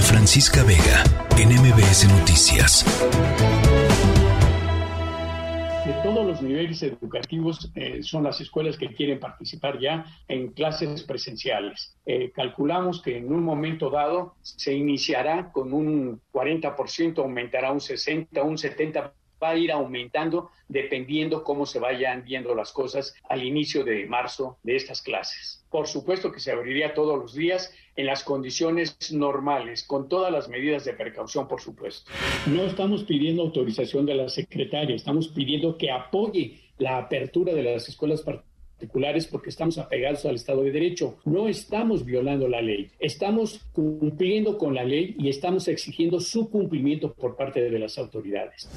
Francisca Vega, en MBS Noticias. De todos los niveles educativos son las escuelas que quieren participar ya en clases presenciales. Calculamos que en un momento dado se iniciará con un 40%, aumentará un 60%, un 70%, va a ir aumentando dependiendo cómo se vayan viendo las cosas al inicio de marzo de estas clases. Por supuesto que se abriría todos los días en las condiciones normales, con todas las medidas de precaución, por supuesto. No estamos pidiendo autorización de la secretaria, estamos pidiendo que apoye la apertura de las escuelas particulares porque estamos apegados al Estado de Derecho. No estamos violando la ley, estamos cumpliendo con la ley y estamos exigiendo su cumplimiento por parte de las autoridades.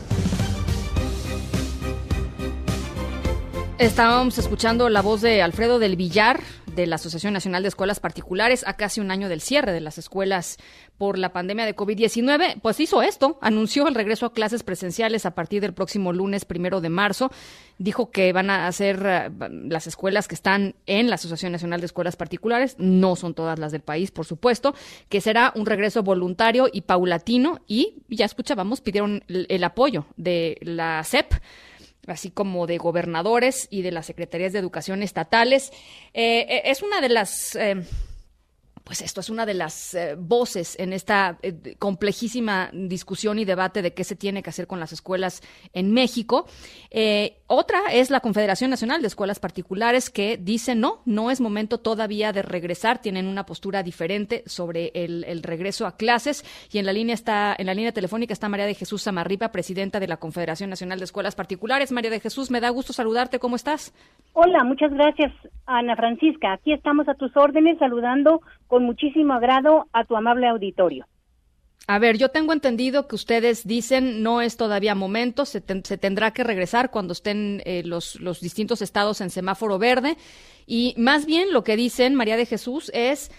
Estábamos escuchando la voz de Alfredo del Villar, de la Asociación Nacional de Escuelas Particulares, a casi un año del cierre de las escuelas por la pandemia de COVID-19. Pues hizo esto, anunció el regreso a clases presenciales a partir del próximo lunes 1 de marzo. Dijo que van a hacer las escuelas que están en la Asociación Nacional de Escuelas Particulares, no son todas las del país, por supuesto, que será un regreso voluntario y paulatino. Y ya escuchábamos, pidieron el apoyo de la SEP, así como de gobernadores y de las secretarías de educación estatales. Es una de las... esto es una de las voces en esta complejísima discusión y debate de qué se tiene que hacer con las escuelas en México. Otra es la Confederación Nacional de Escuelas Particulares, que dice no es momento todavía de regresar. Tienen una postura diferente sobre el regreso a clases. Y en la línea telefónica está María de Jesús Samarripa, presidenta de la Confederación Nacional de Escuelas Particulares. María de Jesús, me da gusto saludarte. ¿Cómo estás? Hola, muchas gracias, Ana Francisca. Aquí estamos a tus órdenes, saludando con muchísimo agrado a tu amable auditorio. A ver, yo tengo entendido que ustedes dicen no es todavía momento, se tendrá que regresar cuando estén los distintos estados en semáforo verde, y más bien lo que dicen, María de Jesús, es,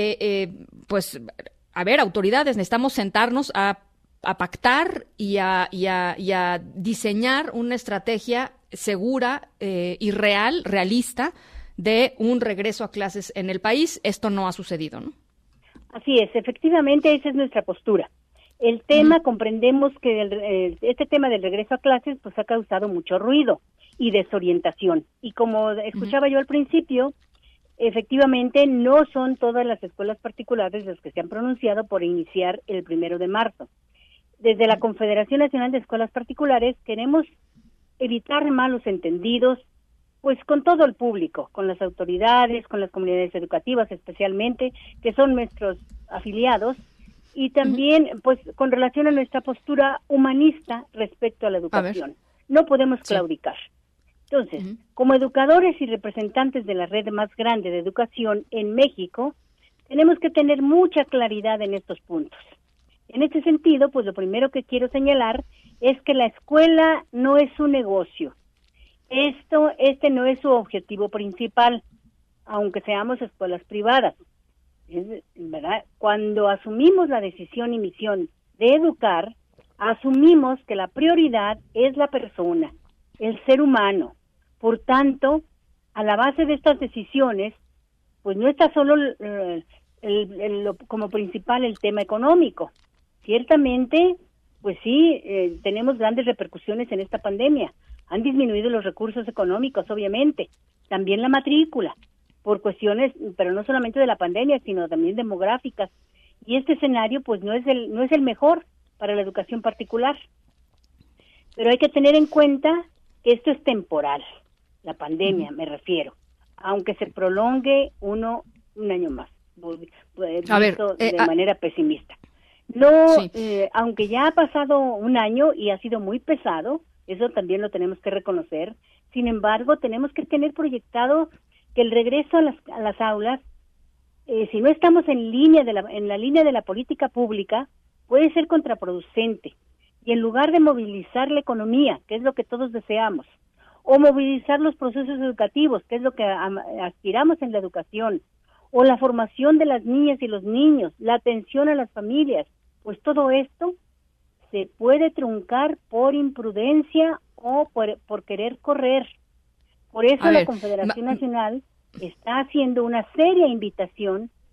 autoridades, necesitamos sentarnos a pactar y a diseñar una estrategia segura y realista de un regreso a clases en el país. Esto no ha sucedido, ¿no? Así es, efectivamente esa es nuestra postura. El tema, comprendemos que este tema del regreso a clases pues ha causado mucho ruido y desorientación. Y como escuchaba yo al principio, efectivamente no son todas las escuelas particulares las que se han pronunciado por iniciar el 1 de marzo. Desde la Confederación Nacional de Escuelas Particulares queremos evitar malos entendidos, pues con todo el público, con las autoridades, con las comunidades educativas especialmente, que son nuestros afiliados, y también pues con relación a nuestra postura humanista respecto a la educación. No podemos claudicar. Entonces, como educadores y representantes de la red más grande de educación en México, tenemos que tener mucha claridad en estos puntos. En este sentido, pues lo primero que quiero señalar es que la escuela no es un negocio. Este no es su objetivo principal, aunque seamos escuelas privadas. ¿Verdad? Cuando asumimos la decisión y misión de educar, asumimos que la prioridad es la persona, el ser humano. Por tanto, a la base de estas decisiones, pues no está solo como principal el tema económico. Ciertamente, pues sí, tenemos grandes repercusiones en esta pandemia. Han disminuido los recursos económicos, obviamente. También la matrícula, por cuestiones, pero no solamente de la pandemia, sino también demográficas. Y este escenario, pues, no es el mejor para la educación particular. Pero hay que tener en cuenta que esto es temporal. La pandemia, me refiero. Aunque se prolongue un año más. De manera pesimista. Aunque ya ha pasado un año y ha sido muy pesado, eso también lo tenemos que reconocer. Sin embargo, tenemos que tener proyectado que el regreso a las aulas, si no estamos en la línea de la política pública, puede ser contraproducente. Y en lugar de movilizar la economía, que es lo que todos deseamos, o movilizar los procesos educativos, que es lo que aspiramos en la educación, o la formación de las niñas y los niños, la atención a las familias, pues todo esto se puede truncar por imprudencia o por querer correr. Por eso la Confederación Nacional está haciendo una seria invitación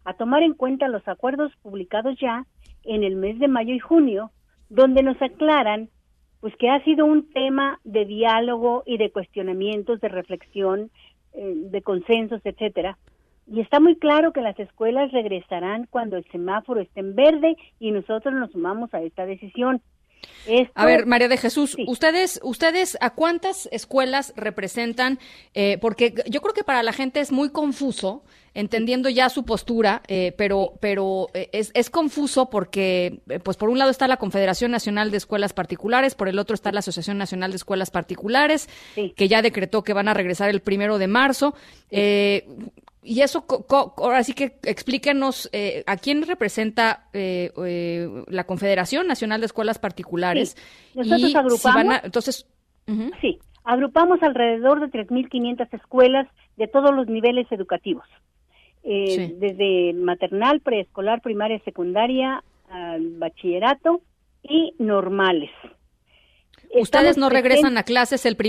a tomar en cuenta los acuerdos publicados ya en el mes de mayo y junio, donde nos aclaran pues que ha sido un tema de diálogo y de cuestionamientos, de reflexión, de consensos, etcétera. Y está muy claro que las escuelas regresarán cuando el semáforo esté en verde y nosotros nos sumamos a esta decisión. A ver, María de Jesús, sí. ¿Ustedes a cuántas escuelas representan? Porque yo creo que para la gente es muy confuso, entendiendo ya su postura, pero es confuso porque, pues por un lado está la Confederación Nacional de Escuelas Particulares, por el otro está la Asociación Nacional de Escuelas Particulares, sí, que ya decretó que van a regresar el 1 de marzo. Y eso, ahora sí que explíquenos a quién representa la Confederación Nacional de Escuelas Particulares. Sí. Nosotros agrupamos. Entonces, sí, agrupamos alrededor de 3.500 escuelas de todos los niveles educativos, sí, desde maternal, preescolar, primaria, secundaria, bachillerato y normales. Ustedes no regresan a clases el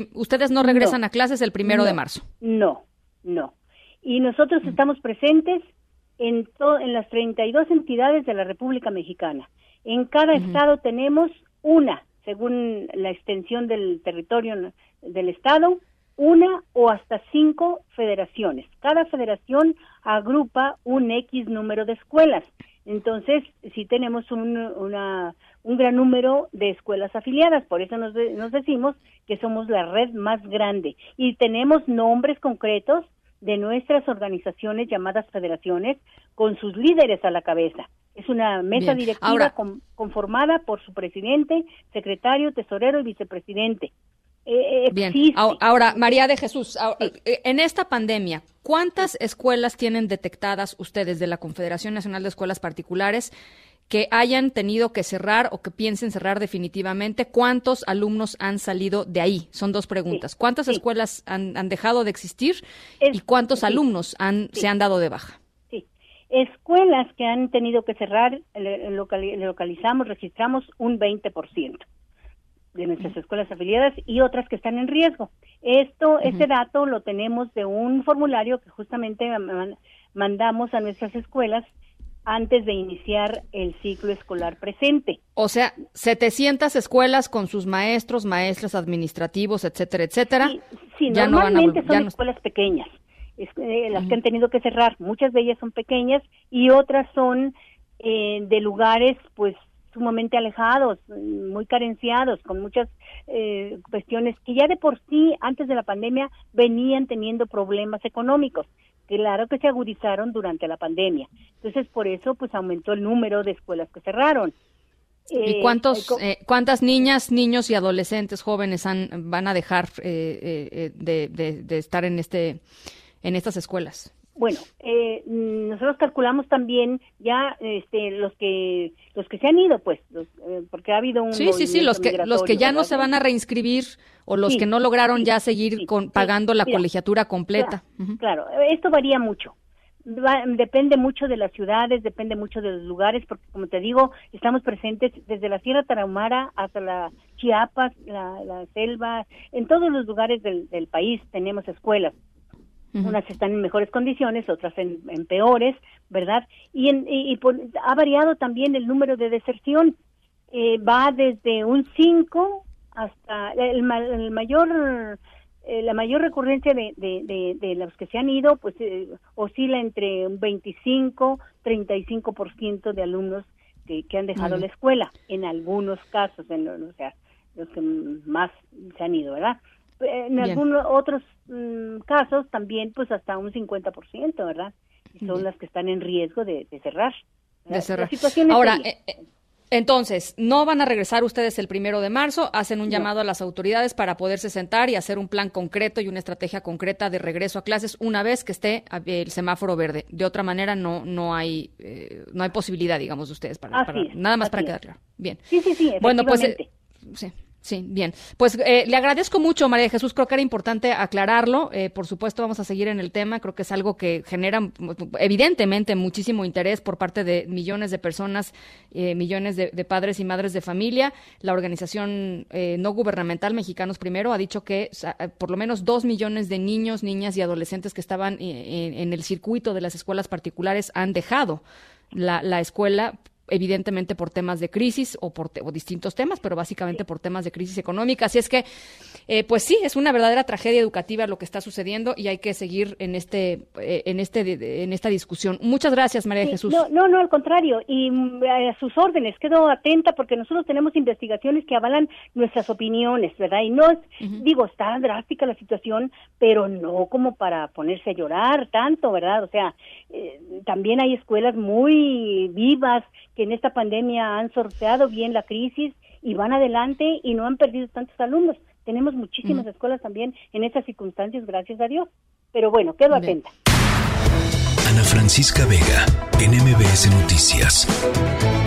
1 de marzo. No. Y nosotros estamos presentes en las 32 entidades de la República Mexicana. En cada estado tenemos una, según la extensión del territorio del estado, una o hasta 5 federaciones. Cada federación agrupa un X número de escuelas. Entonces, sí tenemos un gran número de escuelas afiliadas, por eso nos decimos que somos la red más grande. Y tenemos nombres concretos de nuestras organizaciones llamadas federaciones, con sus líderes a la cabeza. Es una mesa directiva conformada por su presidente, secretario, tesorero y vicepresidente. Bien, ahora, María de Jesús, en esta pandemia, ¿cuántas escuelas tienen detectadas ustedes de la Confederación Nacional de Escuelas Particulares que hayan tenido que cerrar o que piensen cerrar definitivamente? ¿Cuántos alumnos han salido de ahí? Son 2 preguntas. ¿Cuántas escuelas han dejado de existir y cuántos alumnos se han dado de baja? Sí, escuelas que han tenido que cerrar, registramos un 20% de nuestras escuelas afiliadas y otras que están en riesgo. Este dato lo tenemos de un formulario que justamente mandamos a nuestras escuelas antes de iniciar el ciclo escolar presente. O sea, 700 escuelas con sus maestros, maestras administrativos, etcétera, etcétera. Sí, ya normalmente son escuelas pequeñas, las que han tenido que cerrar. Muchas de ellas son pequeñas y otras son de lugares, pues, sumamente alejados, muy carenciados, con muchas cuestiones que ya de por sí, antes de la pandemia, venían teniendo problemas económicos. Claro que se agudizaron durante la pandemia. Entonces, por eso, pues, aumentó el número de escuelas que cerraron. ¿Y cuántas niñas, niños y adolescentes jóvenes van a dejar de estar en estas escuelas? Bueno, nosotros calculamos también ya los que se han ido, pues, porque ha habido un sí, los que ya no se van a reinscribir o los que no lograron ya seguir pagando la colegiatura completa. Claro, esto varía mucho. Depende mucho de las ciudades, depende mucho de los lugares, porque como te digo, estamos presentes desde la Sierra Tarahumara hasta la Chiapas, la selva, en todos los lugares del país tenemos escuelas. Unas están en mejores condiciones, otras en peores, ¿verdad? Ha variado también el número de deserción. Va desde un 5 hasta la mayor recurrencia de los que se han ido, pues oscila entre un 25-35% de alumnos que han dejado la escuela, en algunos casos, los que más se han ido, ¿verdad? En algunos otros casos también, pues hasta un 50%, ¿verdad? Y son las que están en riesgo de cerrar. De cerrar. Ahora, entonces, no van a regresar ustedes el 1 de marzo, hacen un llamado a las autoridades para poderse sentar y hacer un plan concreto y una estrategia concreta de regreso a clases una vez que esté el semáforo verde. De otra manera, no hay posibilidad, digamos, de ustedes para nada más para quedar claro. Bien. Sí, bueno, pues sí. Sí, bien. Pues le agradezco mucho, María de Jesús. Creo que era importante aclararlo. Por supuesto, vamos a seguir en el tema. Creo que es algo que genera, evidentemente, muchísimo interés por parte de millones de personas, millones de padres y madres de familia. La organización no gubernamental Mexicanos Primero ha dicho que por lo menos 2 millones de niños, niñas y adolescentes que estaban en el circuito de las escuelas particulares han dejado la escuela, evidentemente por temas de crisis o distintos temas, pero básicamente por temas de crisis económica. Así es que, pues sí, es una verdadera tragedia educativa lo que está sucediendo y hay que seguir en esta discusión. Muchas gracias, María de Jesús. No, al contrario, y a sus órdenes, quedo atenta porque nosotros tenemos investigaciones que avalan nuestras opiniones, ¿verdad? Y no es, digo, está drástica la situación, pero no como para ponerse a llorar tanto, ¿verdad? O sea, también hay escuelas muy vivas que en esta pandemia han sorteado bien la crisis y van adelante y no han perdido tantos alumnos. Tenemos muchísimas escuelas también en esas circunstancias, gracias a Dios. Pero bueno, quedo atenta. Ana Francisca Vega, en MBS Noticias.